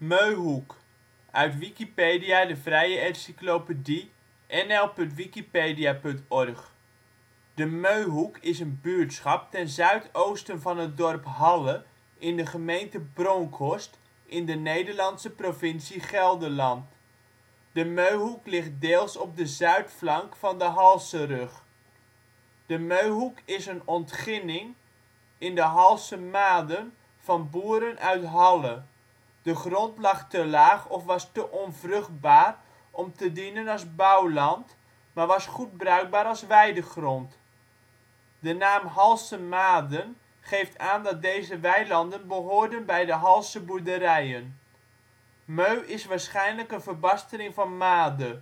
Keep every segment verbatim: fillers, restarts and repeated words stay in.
Meuhoek, uit Wikipedia, de vrije encyclopedie. N L punt wikipedia punt org. De Meuhoek is een buurtschap ten zuidoosten van het dorp Halle in de gemeente Bronckhorst in de Nederlandse provincie Gelderland. De Meuhoek ligt deels op de zuidflank van de Halserug. De Meuhoek is een ontginning in de Halse maden van boeren uit Halle. De grond lag te laag of was te onvruchtbaar om te dienen als bouwland, maar was goed bruikbaar als weidegrond. De naam Halsse maden geeft aan dat deze weilanden behoorden bij de Halsse boerderijen. Meu is waarschijnlijk een verbastering van made.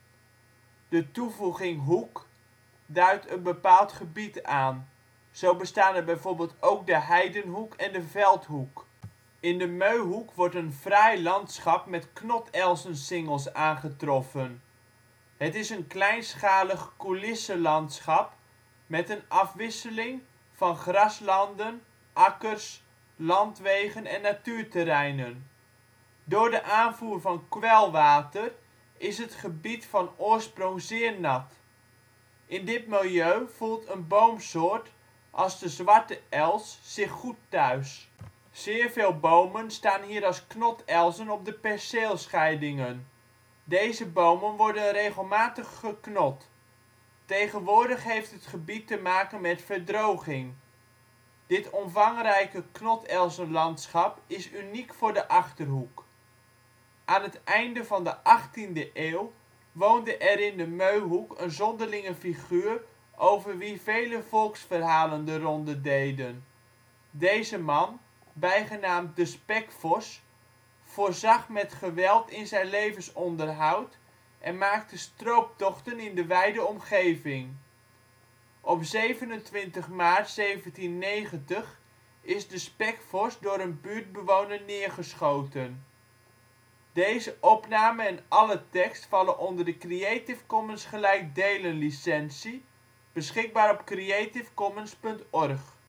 De toevoeging hoek duidt een bepaald gebied aan. Zo bestaan er bijvoorbeeld ook de Heidenhoek en de Veldhoek. In de Meuhoek wordt een fraai landschap met knotelzensingels aangetroffen. Het is een kleinschalig coulisselandschap met een afwisseling van graslanden, akkers, landwegen en natuurterreinen. Door de aanvoer van kwelwater is het gebied van oorsprong zeer nat. In dit milieu voelt een boomsoort als de zwarte els zich goed thuis. Zeer veel bomen staan hier als knotelzen op de perceelscheidingen. Deze bomen worden regelmatig geknot. Tegenwoordig heeft het gebied te maken met verdroging. Dit omvangrijke knotelzenlandschap is uniek voor de Achterhoek. Aan het einde van de achttiende eeuw woonde er in de Meuhoek een zonderlinge figuur over wie vele volksverhalen de ronde deden. Deze man, bijgenaamd de Spekvos, voorzag met geweld in zijn levensonderhoud en maakte strooptochten in de wijde omgeving. Op zevenentwintig maart zeventiennegentig is de Spekvos door een buurtbewoner neergeschoten. Deze opname en alle tekst vallen onder de Creative Commons gelijkdelen licentie, beschikbaar op creativecommons punt org